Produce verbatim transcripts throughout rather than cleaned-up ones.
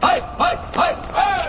Ай, ай, ай, ай!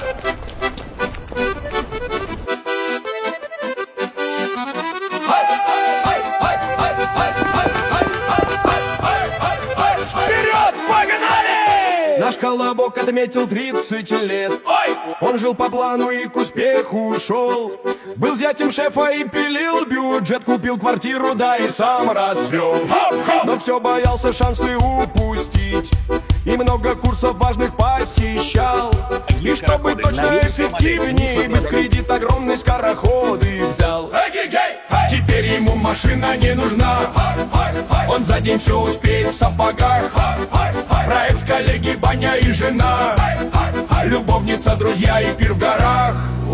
Вперед, погнали! Наш Колобок отметил тридцать лет. Ой! Он жил по плану и к успеху шел. Был зятем шефа и пилил бюджет. Купил квартиру, да и сам развел. Но все боялся шансы упустить и много курсов важных посещал. И чтобы точно эффективнее быть, в кредит огромный скороходы взял. Теперь ему машина не нужна. Он за день все успеет в сапогах. Проект, коллеги, баня и жена, любовница, друзья и пир в горах.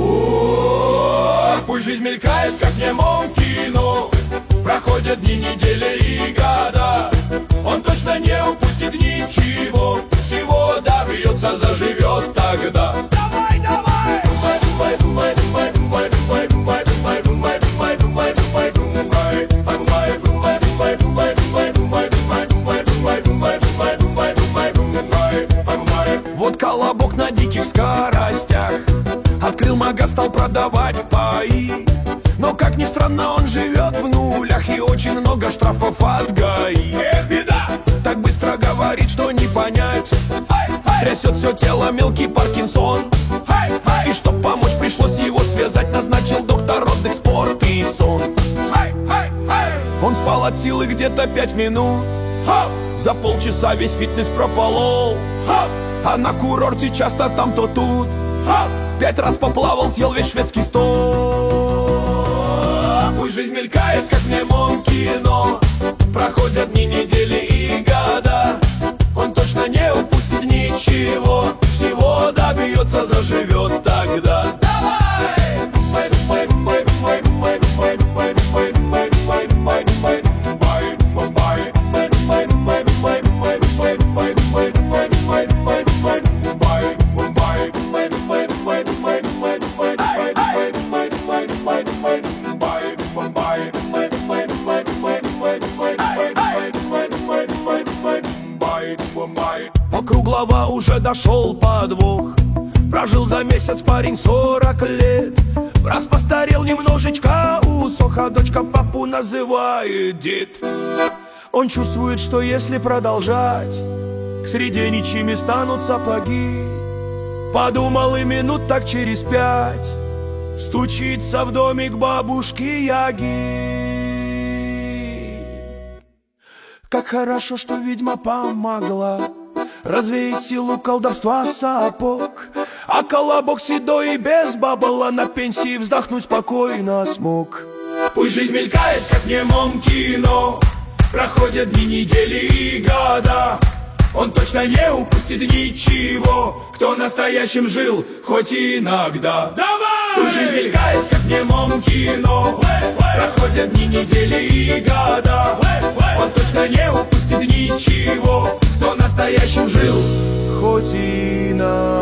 О, пусть жизнь мелькает, как в немом кино. Проходят дни, недели и года. Он точно не упустит ничего. Всего добьется, заживет тогда. Давай, давай! Вот Колобок на диких скоростях открыл магаз, стал продавать паи. Но, как ни странно, он живет в нулях и очень много штрафов от ГАИ. Эх, беда! Так быстро говорит, что не понять. Трясет все тело мелкий Паркинсон. И чтоб помочь, пришлось его связать. Назначил доктор отдых, спорт и сон. Он спал от силы где-то пять минут. За полчаса весь фитнес прополол. А на курорте часто там, то тут. Пять раз поплавал, съел весь шведский стол. Пусть жизнь мелькает, как в немом кино. Проходят дни, недели и года. Он точно не упустит ничего. Всего добьется, заживет тогда. Округлого уже дошел подвох. Прожил за месяц парень сорок лет. Раз постарел немножечко, усох, а дочка папу называет дед. Он чувствует, что если продолжать, к среде ничьими станут сапоги. Подумал и минут так через пять стучится в домик бабушки Яги. Как хорошо, что ведьма помогла развеять силу колдовства сапог. А Колобок седой и без бабла на пенсии вздохнуть спокойно смог. Пусть жизнь мелькает, как в немом кино. Проходят дни, недели и года. Он точно не упустит ничего, кто настоящим жил, хоть и иногда. Давай! Пусть жизнь мелькает, как в немом кино. Проходят дни, недели и года. Он точно не упустит ничего, кто настоящим жил, хоть и иногда.